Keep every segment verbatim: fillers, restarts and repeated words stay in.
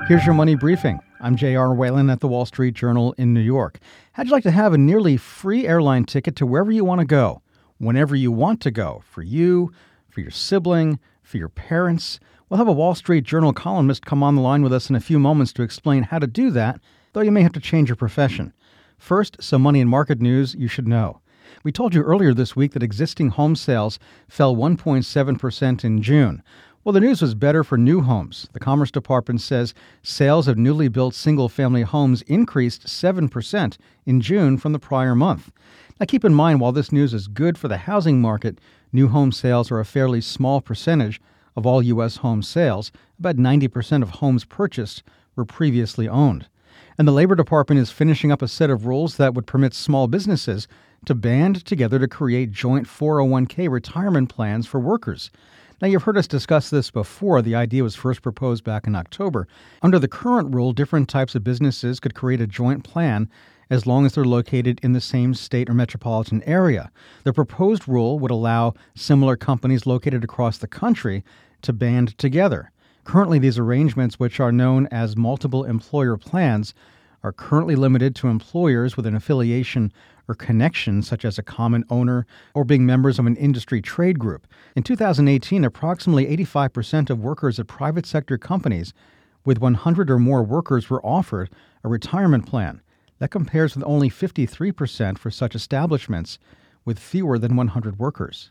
Here's your money briefing. I'm J R. Whalen at the Wall Street Journal in New York. How'd you like to have a nearly free airline ticket to wherever you want to go, whenever you want to go, for you, for your sibling, for your parents? We'll have a Wall Street Journal columnist come on the line with us in a few moments to explain how to do that, though you may have to change your profession. First, some money and market news you should know. We told you earlier this week that existing home sales fell one point seven percent in June. Well, the news was better for new homes. The Commerce Department says sales of newly built single-family homes increased seven percent in June from the prior month. Now, keep in mind, while this news is good for the housing market, new home sales are a fairly small percentage of all U S home sales. About ninety percent of homes purchased were previously owned. And the Labor Department is finishing up a set of rules that would permit small businesses to band together to create joint four oh one k retirement plans for workers. Now, you've heard us discuss this before. The idea was first proposed back in October. Under the current rule, different types of businesses could create a joint plan as long as they're located in the same state or metropolitan area. The proposed rule would allow similar companies located across the country to band together. Currently, these arrangements, which are known as multiple employer plans, are currently limited to employers with an affiliation or connection, such as a common owner or being members of an industry trade group. In two thousand eighteen, approximately eighty-five percent of workers at private sector companies with one hundred or more workers were offered a retirement plan. That compares with only fifty-three percent for such establishments with fewer than one hundred workers.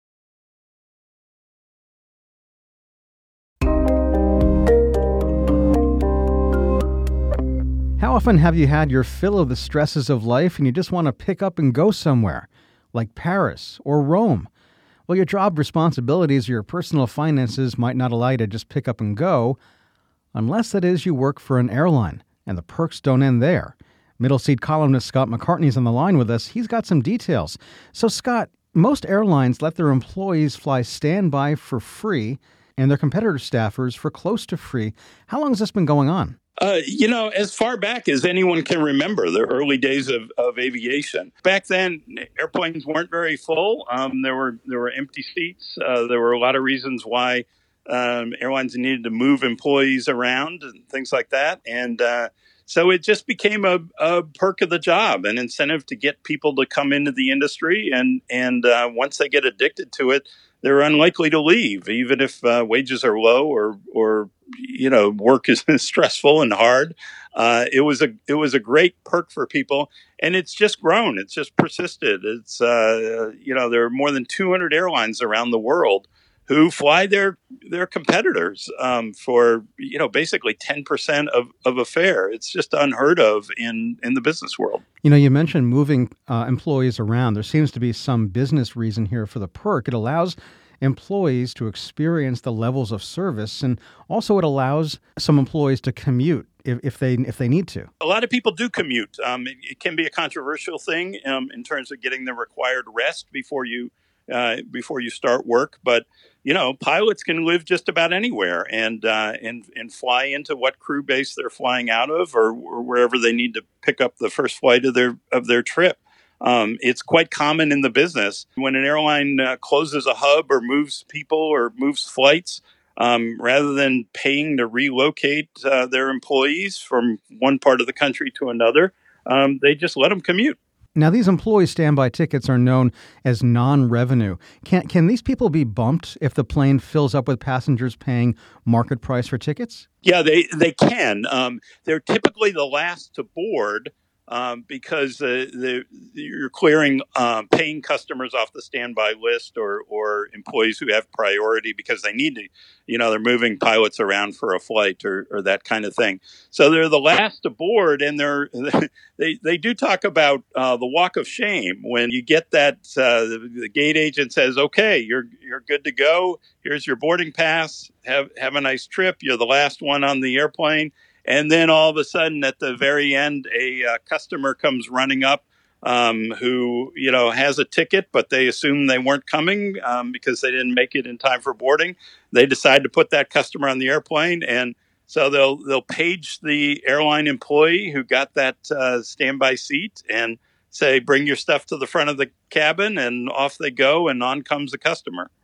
How often have you had your fill of the stresses of life and you just want to pick up and go somewhere, like Paris or Rome? Well, your job responsibilities or your personal finances might not allow you to just pick up and go, unless that is you work for an airline, and the perks don't end there. Middle Seat columnist Scott McCartney's on the line with us. He's got some details. So, Scott, most airlines let their employees fly standby for free and their competitor staffers for close to free. How long has this been going on? Uh, you know, as far back as anyone can remember, the early days of, of aviation. Back then, airplanes weren't very full. Um, there were there were empty seats. Uh, there were a lot of reasons why um, airlines needed to move employees around and things like that. And uh, so it just became a, a perk of the job, an incentive to get people to come into the industry. And and uh, once they get addicted to it, they're unlikely to leave, even if uh, wages are low or or you know work is stressful and hard. Uh, it was a it was a great perk for people, and it's just grown. It's just persisted. It's uh, you know there are more than two hundred airlines around the world who fly their their competitors um, for you know basically ten percent of, of a fare. It's just unheard of in, in the business world. You know, you mentioned moving uh, employees around. There seems to be some business reason here for the perk. It allows employees to experience the levels of service, and also it allows some employees to commute if, if they if they need to. A lot of people do commute. Um, it, it can be a controversial thing um, in terms of getting the required rest before you uh, before you start work, but you know, pilots can live just about anywhere and uh, and and fly into what crew base they're flying out of, or, or wherever they need to pick up the first flight of their of their trip. Um, it's quite common in the business when an airline uh, closes a hub or moves people or moves flights. Um, rather than paying to relocate uh, their employees from one part of the country to another, um, they just let them commute. Now, these employee standby tickets are known as non-revenue. Can can these people be bumped if the plane fills up with passengers paying market price for tickets? Yeah, they, they can. Um, they're typically the last to board um, because uh, the, you're clearing um, paying customers off the standby list or, or employees who have priority because they need to, you know, they're moving pilots around for a flight or, or that kind of thing. So they're the last to board, and they're they, they do talk about uh, the walk of shame when you get that uh, the, the gate agent says, "Okay, you're you're good to go. Here's your boarding pass. Have have a nice trip. You're the last one on the airplane." And then all of a sudden, at the very end, a uh, customer comes running up um, who, you know, has a ticket, but they assume they weren't coming um, because they didn't make it in time for boarding. They decide to put that customer on the airplane, and so they'll they'll page the airline employee who got that uh, standby seat and say, "Bring your stuff to the front of the cabin," and off they go, and on comes the customer.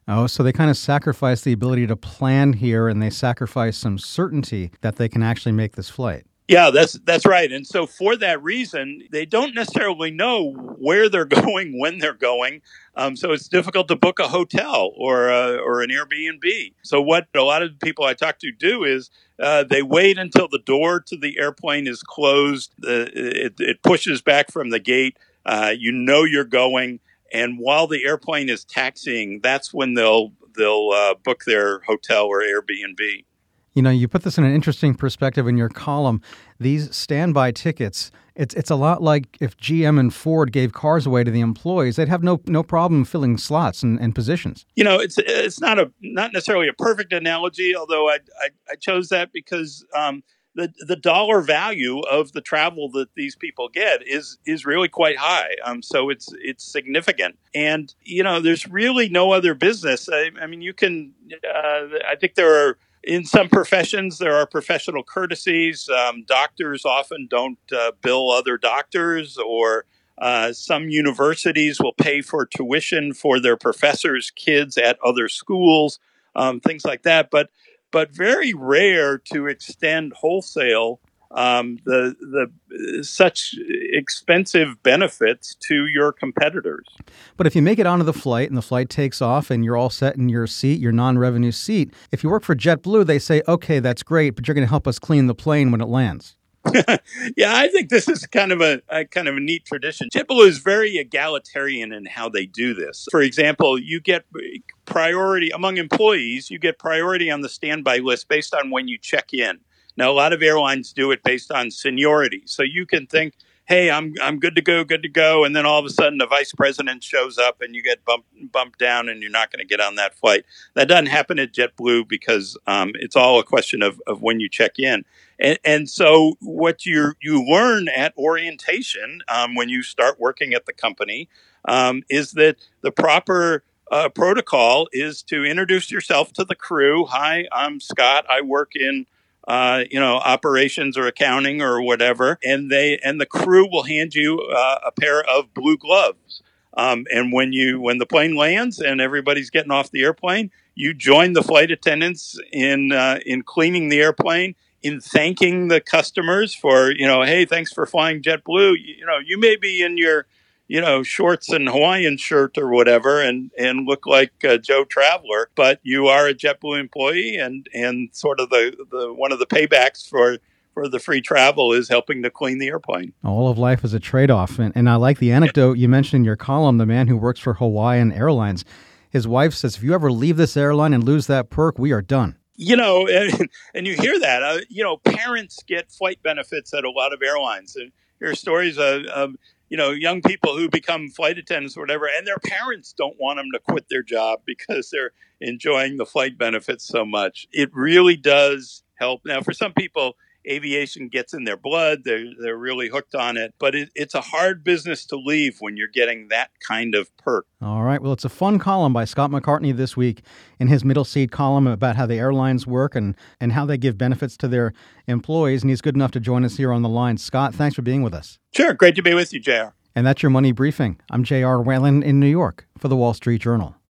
Oh, so they kind of sacrifice the ability to plan here, and they sacrifice some certainty that they can actually make this flight. Yeah, that's that's right. And so for that reason, they don't necessarily know where they're going, when they're going. Um, so it's difficult to book a hotel or uh, or an Airbnb. So what a lot of people I talk to do is uh, they wait until the door to the airplane is closed. The, it, it pushes back from the gate. Uh, you know you're going. And while the airplane is taxiing, that's when they'll they'll uh, book their hotel or Airbnb. You know, you put this in an interesting perspective in your column. These standby tickets, it's it's a lot like if G M and Ford gave cars away to the employees, they'd have no no problem filling slots and, and positions. You know, it's it's not a not necessarily a perfect analogy, although I I, I chose that because um, the the dollar value of the travel that these people get is is really quite high. Um, so it's it's significant, and you know, there's really no other business. I, I mean, you can. Uh, I think there are. In some professions, there are professional courtesies. Um, doctors often don't uh, bill other doctors, or uh, some universities will pay for tuition for their professors' kids at other schools, um, things like that. But but very rare to extend wholesale um, the the such expensive benefits to your competitors. But if you make it onto the flight and the flight takes off and you're all set in your seat, your non-revenue seat, if you work for JetBlue, they say, okay, that's great, but you're going to help us clean the plane when it lands. Yeah, I think this is kind of a, a kind of a neat tradition. JetBlue is very egalitarian in how they do this. For example, you get priority among employees. You get priority on the standby list based on when you check in. Now, a lot of airlines do it based on seniority. So you can think, hey, I'm I'm good to go, good to go. And then all of a sudden the vice president shows up and you get bumped, bumped down and you're not going to get on that flight. That doesn't happen at JetBlue because um, it's all a question of, of when you check in. And, and so what you you learn at orientation um, when you start working at the company um, is that the proper uh, protocol is to introduce yourself to the crew. Hi, I'm Scott. I work in Uh, you know, operations or accounting or whatever, and they and the crew will hand you uh, a pair of blue gloves. Um, and when you when the plane lands and everybody's getting off the airplane, you join the flight attendants in uh, in cleaning the airplane, in thanking the customers for, you know, hey, thanks for flying JetBlue. You, you know, you may be in your you know, shorts and Hawaiian shirt or whatever and, and look like uh, Joe Traveler, but you are a JetBlue employee and, and sort of the, the one of the paybacks for, for the free travel is helping to clean the airplane. All of life is a trade-off. And, and I like the anecdote you mentioned in your column, the man who works for Hawaiian Airlines. His wife says, if you ever leave this airline and lose that perk, we are done. You know, and, and you hear that, uh, you know, parents get flight benefits at a lot of airlines. And there are stories of, of you know, young people who become flight attendants or whatever, and their parents don't want them to quit their job because they're enjoying the flight benefits so much. It really does help. Now, for some people, aviation gets in their blood. They're, they're really hooked on it. But it, it's a hard business to leave when you're getting that kind of perk. All right. Well, it's a fun column by Scott McCartney this week in his Middle Seat column about how the airlines work and, and how they give benefits to their employees. And he's good enough to join us here on the line. Scott, thanks for being with us. Sure. Great to be with you, J R. And that's your Money Briefing. I'm J R Whalen in New York for the Wall Street Journal.